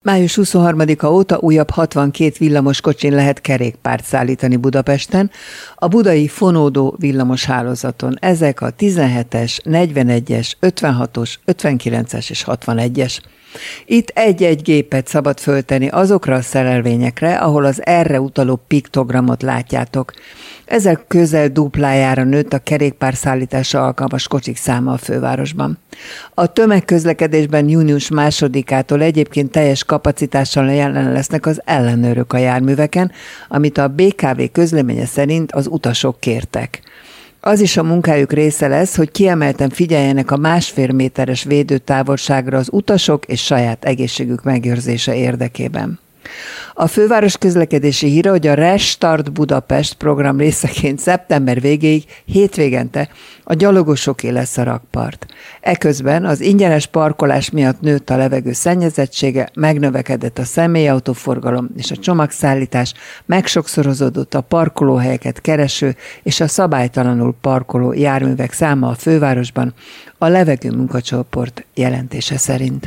Május 23-a óta újabb 62 villamoskocsin lehet kerékpárt szállítani Budapesten, a budai fonódó villamos hálózaton. Ezek a 17-es, 41-es, 56-os, 59-es és 61-es. Itt egy-egy gépet szabad föltenni azokra a szerelvényekre, ahol az erre utaló piktogramot látjátok. Ezek közel duplájára nőtt a kerékpárszállításra alkalmas kocsik száma a fővárosban. A tömegközlekedésben június 2-ától egyébként teljes kapacitással jelen lesznek az ellenőrök a járműveken, amit a BKV közleménye szerint az utasok kértek. Az is a munkájuk része lesz, hogy kiemelten figyeljenek a 1,5 méteres védőtávolságra az utasok és saját egészségük megőrzése érdekében. A főváros közlekedési híre, hogy a Restart Budapest program részeként szeptember végéig hétvégente a gyalogosoké lesz a rakpart. Eközben az ingyenes parkolás miatt nőtt a levegő szennyezettsége, megnövekedett a személyautóforgalom és a csomagszállítás, megsokszorozódott a parkolóhelyeket kereső és a szabálytalanul parkoló járművek száma a fővárosban, a levegő munkacsoport jelentése szerint.